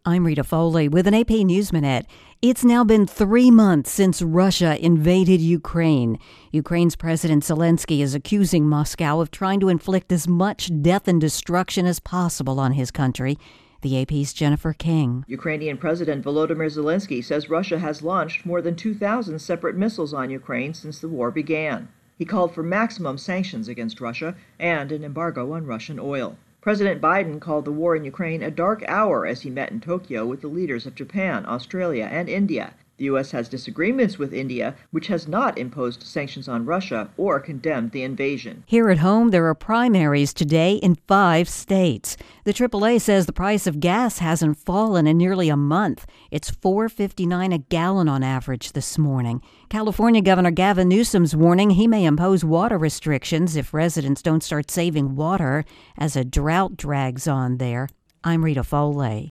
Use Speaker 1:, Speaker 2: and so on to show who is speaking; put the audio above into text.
Speaker 1: I'm Rita Foley with an AP News Minute. It's now been 3 months since Russia invaded Ukraine. Ukraine's President Zelensky is accusing Moscow of trying to inflict as much death and destruction as possible on his country. The AP's Jennifer King.
Speaker 2: Ukrainian President Volodymyr Zelensky says Russia has launched more than 2,000 separate missiles on Ukraine since the war began. He called for maximum sanctions against Russia and an embargo on Russian oil. President Biden called the war in Ukraine a dark hour as he met in Tokyo with the leaders of Japan, Australia, and India. The U.S. has disagreements with India, which has not imposed sanctions on Russia or condemned the invasion.
Speaker 1: Here at home, there are primaries today in 5 states. The AAA says the price of gas hasn't fallen in nearly a month. It's $4.59 a gallon on average this morning. California Governor Gavin Newsom's warning he may impose water restrictions if residents don't start saving water as a drought drags on there. I'm Rita Foley.